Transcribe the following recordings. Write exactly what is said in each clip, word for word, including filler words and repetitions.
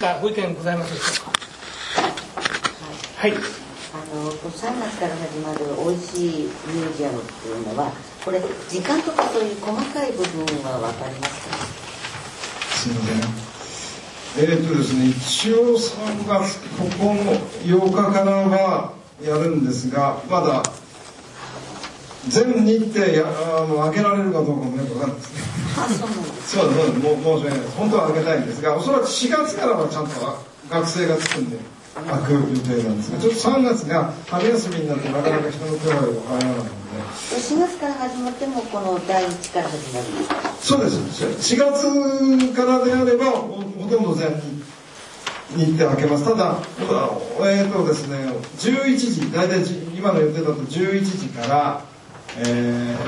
かご意見ございますでしょうか。はい、はい、 あのさんがつから始まるおいしいミュージアムっていうのはこれ時間とかそういう細かい部分は分かりますか。 すみません。えーとですね、一応さんがつここのようかからはやるんですが、まだ全日程やあの開けられるかどうかもよく分かんないですね。 あ、そうなんです。 そうです、もう申し訳ないです。本当は開けたいんですが、おそらくしがつからはちゃんと学生がつくんで開く予定なんですが、ちょっとさんがつが春休みになってなかなか人の手配が入らないので。 しがつから始まってもこのだいいちから始まるんですか。そうです。 しがつからであればほとんど全日程開けます。ただえーとですね、じゅういちじ、大体今の予定だとじゅういちじから、えー、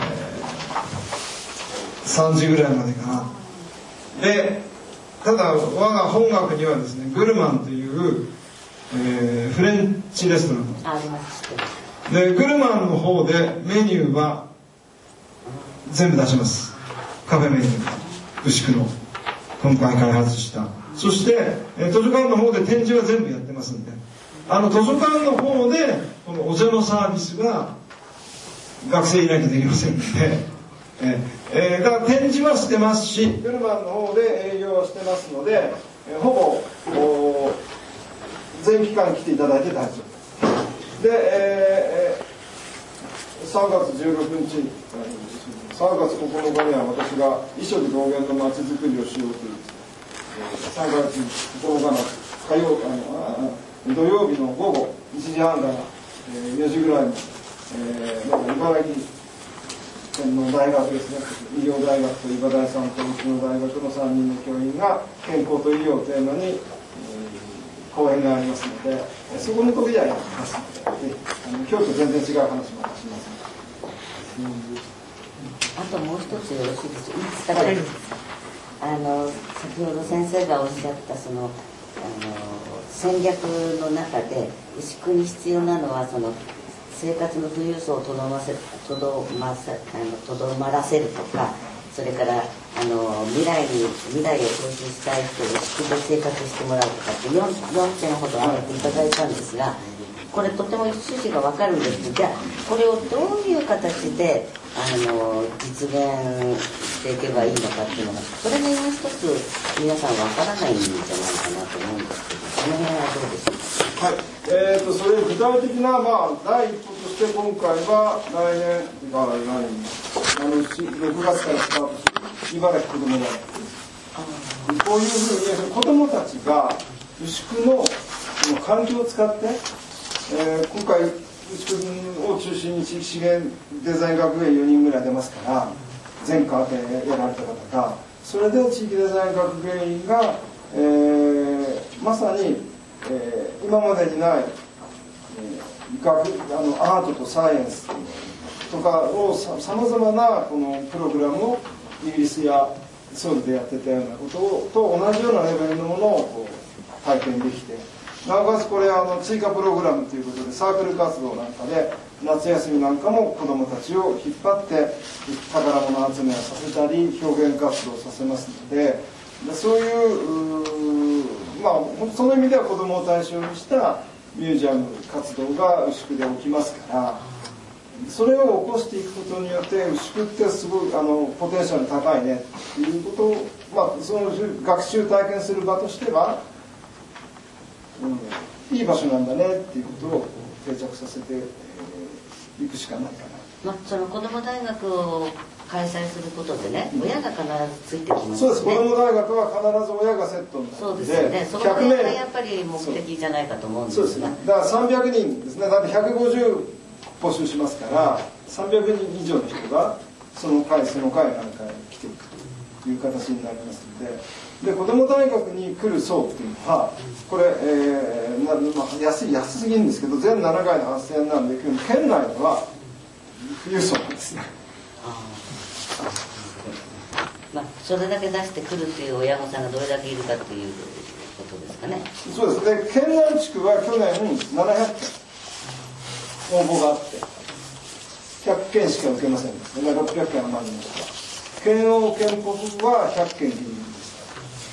さんじぐらいまでかな。で、ただ我が本学にはですね、グルマンという、えー、フレンチレストランがあります。で、グルマンの方でメニューは全部出します。カフェメニュー、牛久の今回開発した。そして、えー、図書館の方で展示は全部やってますんで、あの図書館の方でこのお茶のサービスは学生いなきゃできませんので、えーえー、だから展示はしてますし、グルマンの方で営業はしてますので、えー、ほぼ全期間来ていただいて大丈夫です。で、えー、さんがつじゅうろくにち、さんがつここのかには私が衣食同源のまちづくりをしようという、さんがつここのかの火曜あの土曜日の午後いちじはんから、えー、よじぐらいの、えー、なんか茨城県の大学ですね、医療大学と医科大さんとうちの大学のさんにんの教員が健康と医療をテーマに、えー、講演がありますので、そこの時はやりますので、あの今日と全然違う話もします。 うん、あともう一つよろしいですか。はい、あの先ほど先生がおっしゃったそのあの戦略の中で牛久に必要なのはその生活の富裕層をとどませとどませあのとどまらせるとか、それからあの未来に未来を投資したい人を牛久で生活してもらうとかって 4, 4点ほど挙げていただいたんですが、これとても趣旨が分かるんですけど、じゃあこれをどういう形であの実現していけばいいのかっていうのが、それが今一つ皆さん分からないんじゃないかなと思うんですけど、その辺はどうでしょうか。 はい、えーと、それ具体的な、まあ、第一歩として今回は来年が来年あのろくがつからスタートする茨城子ども大学です。こういうふうに子どもたちが牛久の環境を使って、えー、今回牛久を中心に地域資源デザイン学園よにんぐらい出ますから、前科でやられた方がそれで地域デザイン学芸員が、えー、まさにえー、今までにない、えー、学あのアートとサイエンスとかをさまざまなこのプログラムをイギリスやソウルでやってたようなことと同じようなレベルのものをこう体験できて、なおかつこれあの追加プログラムということでサークル活動なんかで夏休みなんかも子どもたちを引っ張って宝物集めをさせたり表現活動をさせますので、でそういう、まあ、その意味では子どもを対象にしたミュージアム活動が牛久で起きますから、それを起こしていくことによって牛久ってすごいあのポテンシャル高いねっていうことを、まあ、その学習体験する場としては、うん、いい場所なんだねっていうことを定着させてい、えー、いくしかないかな。 まあ、その子ども大学を開催することでね、親が必ずついてきますね。 そうです。子ども大学は必ず親がセットになって、 そうですよね。その辺がやっぱり目的じゃないかと思うんですが。そうですね。だからさんびゃくにんですね。だってひゃくごじゅう募集しますから、さんびゃくにん以上の人がその会その会なんかに来ていくという形になりますので、で子ども大学に来る層っていうのはこれ、えーまあ、安い安すぎるんですけど全ななかいのはっせんえんなんで県内では富裕層なんですね。 まあ、それだけ出してくるという親御さんがどれだけいるかということですかね。 そうですね。県内地区は去年ななひゃっけん応募があってひゃっけんしか受けませんでしたね。ろっぴゃっけん余りました。県央県北はひゃっけんギリギリでした。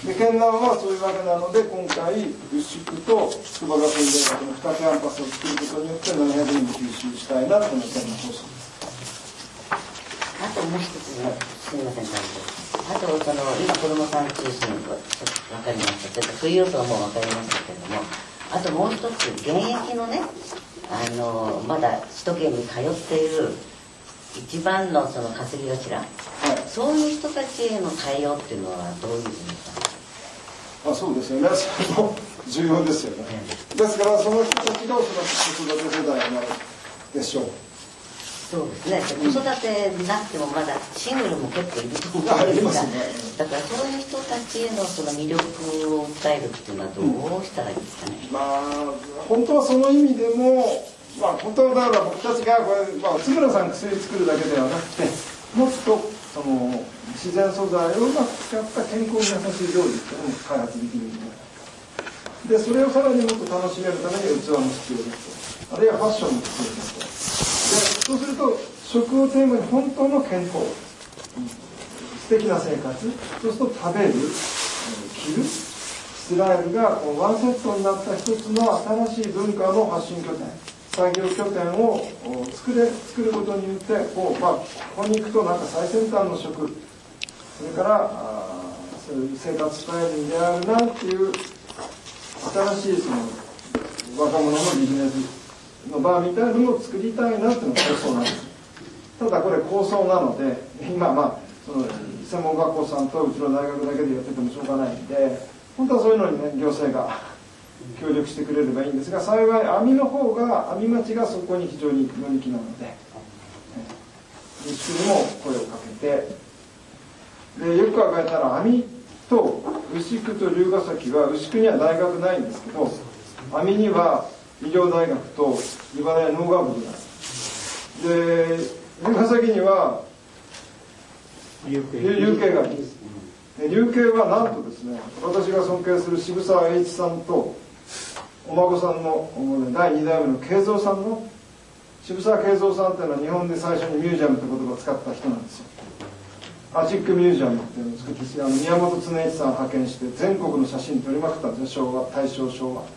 で県南はそういうわけなので、今回牛久と筑波学院大学のにキャンパスを作ることによってななひゃくにん吸収したいなというのが県の方針です。 あともう一つの、すみません、あとその今子どもさん中心分かりましたけど、富裕層も分かりましたけれども、あともう一つ現役のね、あのまだ首都圏に通っている一番のその稼ぎ頭、はい、そういう人たちへの対応っていうのはどういうふうにあそうですよね、それも重要ですよね。ですからその人たちがおそらく子育て世代になるでしょう。 そうですね、子育てなくてもまだシングルも結構いると思うんですが、ね、だからそういう人たちへのその魅力を訴えるっていうのはどうしたらいいですかね。 うん、まあ本当はその意味でも、まあ本当はだから僕たちがこれ、まあ、津村さん薬作るだけではなくて、もっとその自然素材をうまく使った健康に優しい料理っていうのも開発できるんじゃないか。でそれをさらにもっと楽しめるために器も必要ですと、あるいはファッションも必要ですと。でそうすると食をテーマに本当の健康、素敵な生活、そうすると食べる、着る、イスラエルがワンセットになった一つの新しい文化の発信拠点、作業拠点を作れ作ることによってこう、まあ、ここに行くとなんか最先端の食、それからあそういう生活スタイルに出会うなっていう新しいその若者のビジネスの場みたいなのを作りたいなっていうのが構想なんです。ただこれ構想なので、今まあその専門学校さんとうちの大学だけでやっててもしょうがないんで、本当はそういうのにね行政が協力してくれればいいんですが、幸い網の方が網町がそこに非常に乗り気なので、牛久にも声をかけて、でよく考えたら網と牛久と龍ヶ崎は、牛久には大学ないんですけど、網には医療大学と茨城農学部がある。で龍ヶ崎には流慶がある。流慶はなんとですね、私が尊敬する渋沢栄一さんとお孫さんのだいに代目の慶三さんの、渋沢慶三さんっていうのは日本で最初にミュージアムって言葉を使った人なんですよ。アチックミュージアムっていうのを作ってあの宮本恒一さんを派遣して全国の写真撮りまくったんですよ、昭和、大正昭和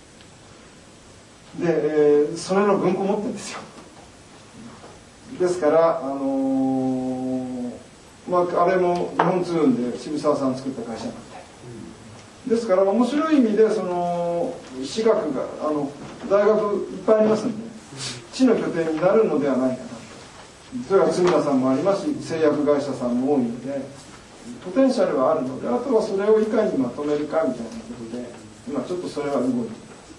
で、えー、それの文庫持ってるんですよ。ですから、あのーまあ、あれも日本通運で渋沢さん作った会社なんで、ですから面白い意味でその私学があの大学いっぱいありますんで、地の拠点になるのではないかな。それは住田さんもありますし、製薬会社さんも多いのでポテンシャルはあるので、あとはそれをいかにまとめるかみたいなことで、今ちょっとそれは動いてる。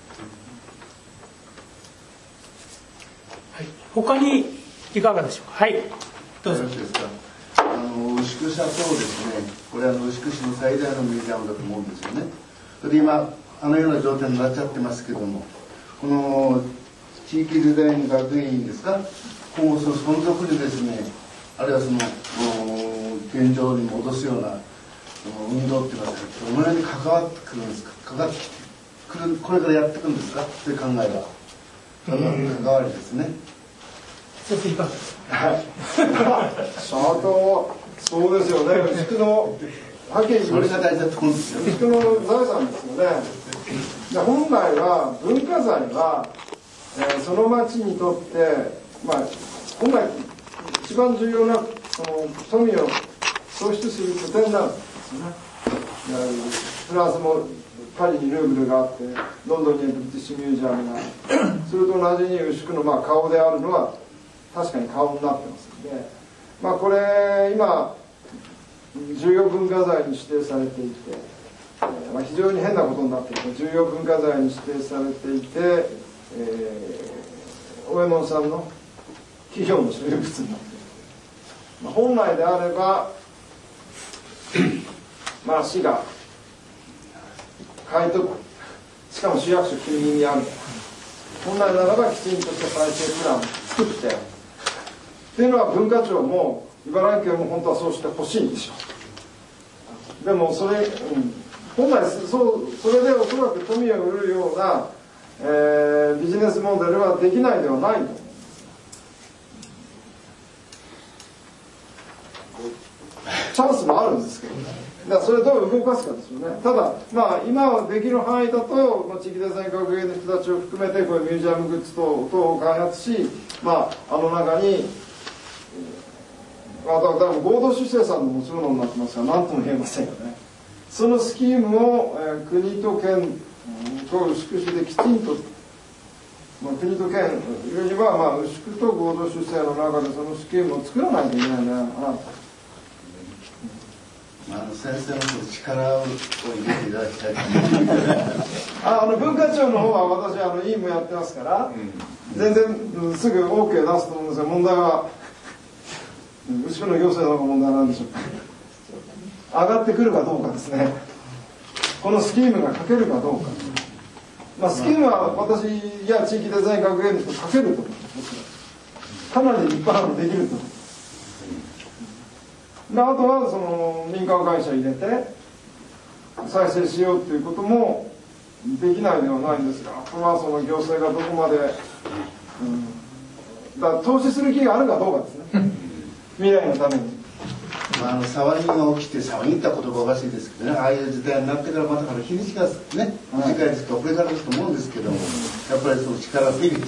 はい、他にいかがでしょうか。はい、どうぞ。 よろしいですか。あの牛久社とですね、これは牛久市の最大のミュージアムだと思うんですよね。それで今あのような状態になっちゃってますけども、この地域デザイン学院ですか、今後その存続でですね、あるいはその現状に戻すような運動っていうのはどのように関わってくるんですか。関わってくる、これからやっていくんですかという考えは関わりですね。 ちょっといかがですか。 はい。あとそうですよね。牛久のはっきり言それが大事だと思うんですよ。 牛久の財産ですよね。で本来は文化財は、えー、その町にとって、まあ本来一番重要なその富を創出する拠点なんですよね。フランスもパリにルーブルがあって、ロンドンにブリティッシュミュージアムがある。それと同じに牛久のまあ顔であるのは確かに顔になってますので、まあこれ今重要文化財に指定されていて、まあ、非常に変なことになっていて、重要文化財に指定されていて、えー、大右衛門さんの企業の所有物になっている。まあ、本来であればまあ市が買い取る、しかも市役所近隣にある。本来ならばきちんとした再生プランを作ってっていうのは文化庁も茨城県も本当はそうしてほしいんでしょう。でもそれ、うん、本来そうそれでおそらく富を売るような、えー、ビジネスモデルはできないではないと思うんです。チャンスもあるんですけどね。 だからそれをどう動かすかですよね。ただ、まあ、今できる範囲だと、まあ、地域デザイン学芸の人たちを含めてこういうミュージアムグッズ等々を開発し、まあ、あの中に、まあ、多分合同出生さんのもちろんになってますが何とも言えませんよね。そのスキームを、えー、国と県と牛久市できちんと、まあ、国と県よりは、まあ、牛久と合同出生の中でそのスキームを作らないといけないんじゃないかな。 あの先生の力を入れていただきたいああの文化庁の方は私あの委員もやってますから、うん、全然、うん、すぐ オーケー 出すと思うんですが、問題は牛久の行政の問題なんでしょうか。上がってくるかどうかですね。このスキームが書けるかどうか、まあ、スキームは私や地域デザイン学芸の人書けると思います。かなり立派なのできると思います。であとはその民間会社入れて再生しようということもできないではないんですが、あとはその行政がどこまで、うん、だから投資する気があるかどうかですね。未来のために。 まあ、あの騒ぎが起きて、騒ぎった言葉おかしいですけどね、ああいう時代になってからまたから日にちがね短いですと遅れからですと思うんですけども、やっぱりその力を入れて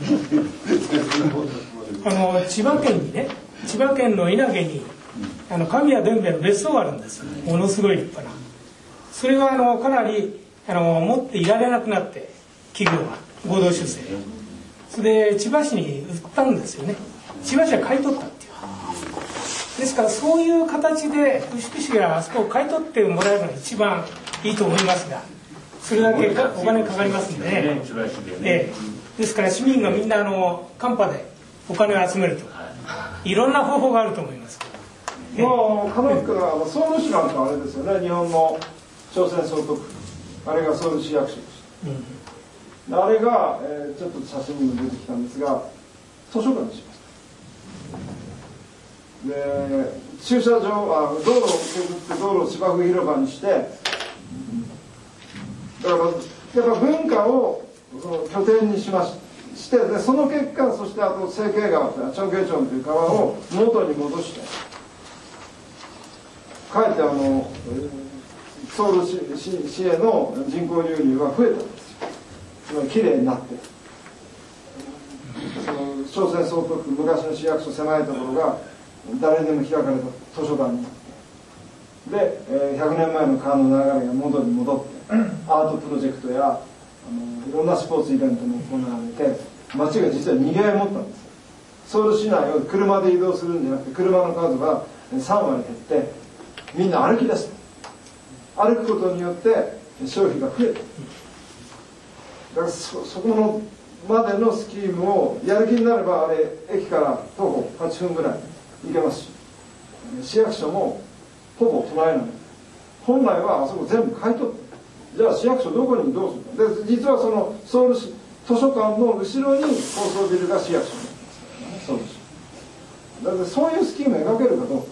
あの千葉県にね、千葉県の稲毛にあの神谷伝兵衛の別荘があるんです。ものすごい立派な。それがあのかなりあの持っていられなくなって、企業が合同出生それで千葉市に売ったんですよね。千葉市は買い取ったっていう。ですからそういう形で牛久市があそこを買い取ってもらえるのが一番いいと思いますが、それだけお金かかりますんでね。ええ、ですから市民がみんなあのカンパでお金を集めるといろんな方法があると思います。 もう金福はソウル市なんかあれですよね、日本の朝鮮総督府、あれがソウル市役所でした、うん、あれが、えー、ちょっと写真にも出てきたんですが図書館にしました。で駐車場あ道路を削って道路を芝生広場にして、だからやっぱ文化をその拠点にしまして、でその結果、そしてあと成形川という長慶町という川を元に戻して、かえってあのソウル市、市への人口流入は増えたんですよ。きれいになって、その朝鮮総督府、昔の市役所狭いところが誰でも開かれた図書館になって、で、えー、ひゃくねんまえの川の流れが元に戻って、アートプロジェクトやあのいろんなスポーツイベントも行われて、街が実はにぎわい持ったんです。ソウル市内を車で移動するんじゃなくて、車の数がさんわり減って、みんな歩き出した。歩くことによって消費が増えた。だから そ, そこのまでのスキームをやる気になれば、あれ駅から徒歩はっぷんぐらい行けますし、市役所もほぼ隣なんです。本来はあそこ全部買い取って、じゃあ市役所どこにどうするか。で実はそのソウル市図書館の後ろに高層ビルが市役所になってますからね、ソウル市。だからそういうスキームを描けるかどうか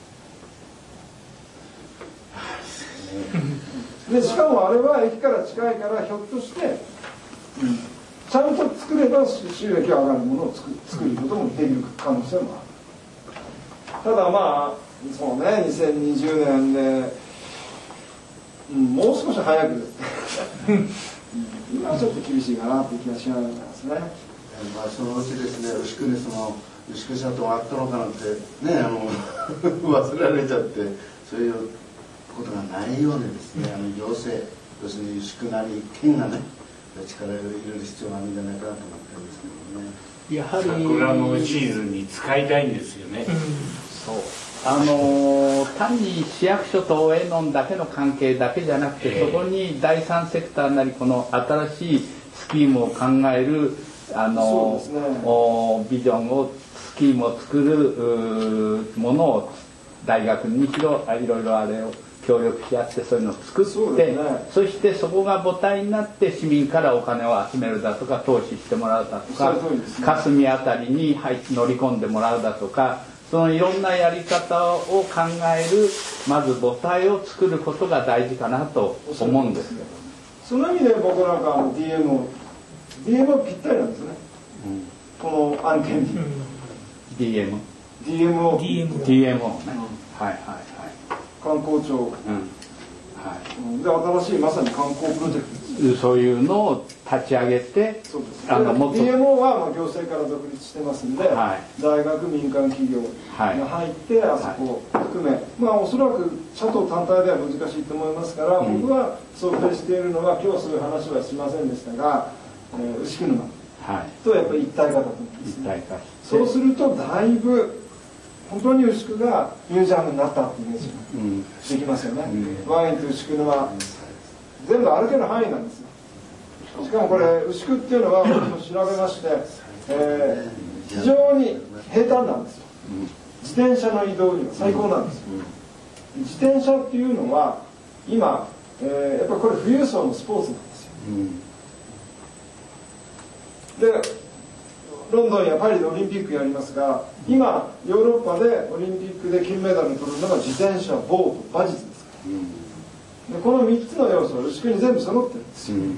で、しかもあれは駅から近いからひょっとして、うん、ちゃんと作れば収益が上がるものを 作, 作ることもできる可能性もある。ただまあそうね、にせんにじゅうねんで、うん、もう少し早く今はちょっと厳しいかなという気がしますね。 まあ、そのうちですね、牛久にその牛久シャトーがあったのかなんてね、あの忘れられちゃって、そういうことがないようにですね、あの行政、要するに牛久なり県がね、力を入れる必要があるんじゃないかなと思ってるんですけどね。 やはり桜のシーズンに使いたいんですよね。うん、 そうあの単に市役所と営農だけの関係だけじゃなくて、そこに第三セクターなりこの新しいスキームを考えるあの、ね、ビジョンをスキームを作るものを大学にしろいろいろあれを協力し合ってそういうのを作って、 そ,、ね、そしてそこが母体になって市民からお金を集めるだとか投資してもらうだとか、ね、霞あたりに乗り込んでもらうだとか、そのいろんなやり方を考えるまず母体を作ることが大事かなと思うんですけど、 その意味で僕なんかあの ディーエム を ディーエム はぴったりなんですね、うん、この案件に、うん、 ディーエムディーエム をディーエム をね、うん、はいはいはい、 観光庁、 うんはい、 で新しいまさに観光プロジェクトです。 そういうのを立ち上げて、 そうです。 あのもっとディーエムオー はまあ行政から独立してますんで、 はい、 大学民間企業が入って、はい、あそこを含め、まあおそらく社党単体では難しいと思いますから、うん、僕は想定しているのは今日はそういう話はしませんでしたが、えー、牛久沼とやっぱり一体化だと思うんですね。一体化して、そうするとだいぶ本当に牛久がミュージアムになったっていうイメージができますよね、うん、ワインと牛久沼全部歩ける範囲なんですよ。しかもこれ牛久っていうのは僕も調べまして、えー、非常に平坦なんですよ。自転車の移動には最高なんですよ。自転車っていうのは今、えー、やっぱりこれ富裕層のスポーツなんですよ。でロンドンやパリでオリンピックやりますが、今ヨーロッパでオリンピックで金メダルを取るのが自転車、ボート、馬術ですから、でこのみっつの要素は牛久に全部揃ってるんですよ、うんうん、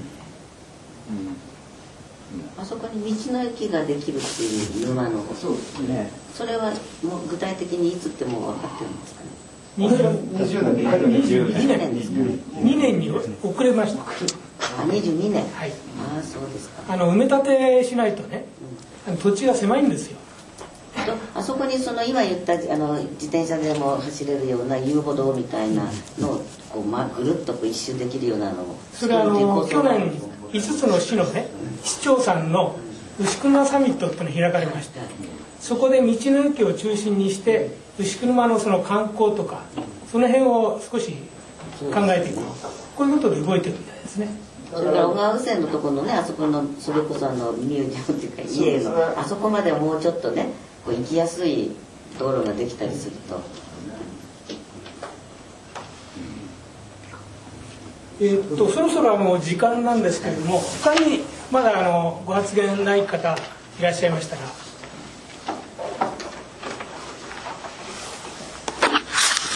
あそこに道の駅ができるっていう沼の、 そうですね。 それはもう具体的にいつっても分かってるんですかね。 にじゅうねんにじゅうにねんですか。 にねんに遅れました。 あ、にじゅうにねん。 はい。 ああ、そうですか。 あの埋め立てしないとね、うん、土地が狭いんですよ。 あそこにその今言ったあの自転車でも走れるような遊歩道みたいなのをこう、まあ、ぐるっとこう一周できるようなのをそれはあの去年いつつの市のね市長さんの牛久沼サミットっていうのが開かれました。そこで道の駅を中心にして牛久沼のその観光とかその辺を少し考えていく、こういうことで動いてるみたいですね。 それから小川線のところのね、あそこのそれこそあのミュージアムっていうか家のあそこまでもうちょっとねこう行きやすい道路ができたりすると、 えー、っとそろそろあの時間なんですけれども、他にまだあのご発言ない方いらっしゃいましたら。